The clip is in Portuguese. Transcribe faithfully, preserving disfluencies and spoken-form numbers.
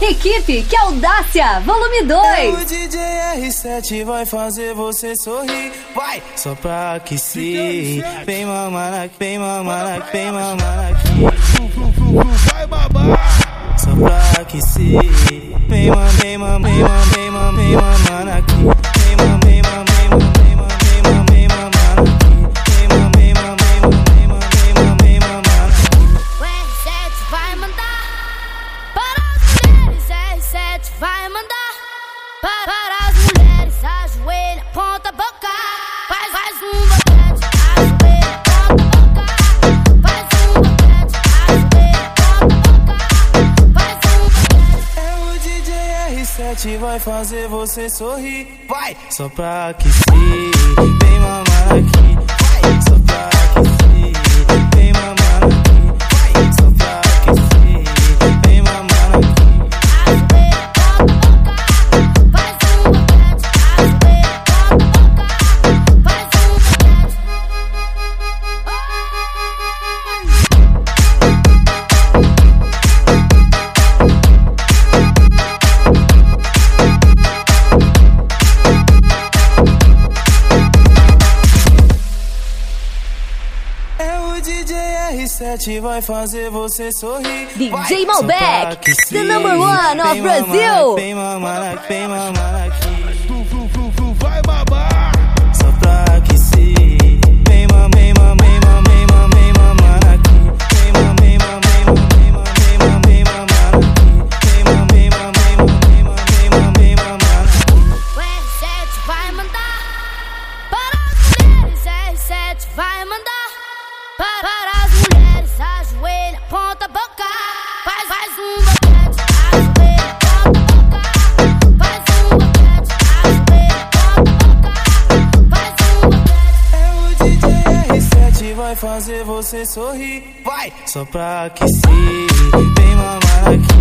Equipe, que audácia, volume dois. O D J R sete vai fazer você sorrir, vai, só pra aquecer. Vem mamar, vem mamar, vem mamar aqui. Vai babar. Só pra aquecer. Vem mamar, vem mamar, vem mamar, vem mamar, vem mamar aqui. Vem mamar, vem mamar, vem mamar, vem mamar, vem mamar, vem mamar aqui. Vem mamar, vem mamar, vem mamar, vem mamar, vem mamar, vem mamar aqui. O R sete vai mandar para as mulheres, R sete vai mandar para, para as mulheres, ajoelha, ponta a boca, faz, faz um boquete, ajoelha, ponta a boca, faz um boquete, ajoelha, ponta a boca, faz um boquete. É o D J R sete vai fazer você sorrir, vai, só pra aquecer. Vem mamar aqui, vai, só pra aquecer. Vem mamar aqui, vai, só pra aquecer. Vem mamar aqui. Ajoelha, ponta a boca, faz um boquete, ajoelha, ponta a boca, faz um boquete. É o D J R sete vai fazer você sorrir, D J vai, só pra Malbec, aquecer. the number one of Vem Brazil. mamar, vem mamar, vem mamar aqui. Flu, flu, flu, flu, vai babar. Só pra aquecer. Vem mamar, vem mamar, vem mamar, vem mamar, vem mamar aqui. Vem mamar, vem mamar, vem mamar, vem mamar, vem mamar, vem mamar aqui. Vem mamar, vem mamar, vem mamar, vem mamar, vem mamar, vem mamar aqui. O R sete vai mandar para as mulheres, R sete vai mandar para, para as mulheres, ajoelha, ponta a boca, faz, faz um boquete, ajoelha, ponta a boca, faz um boquete, ajoelha, ponta a boca, faz um boquete. É o D J R sete vai fazer você sorrir, vai, só pra aquecer. Vem mamar aqui.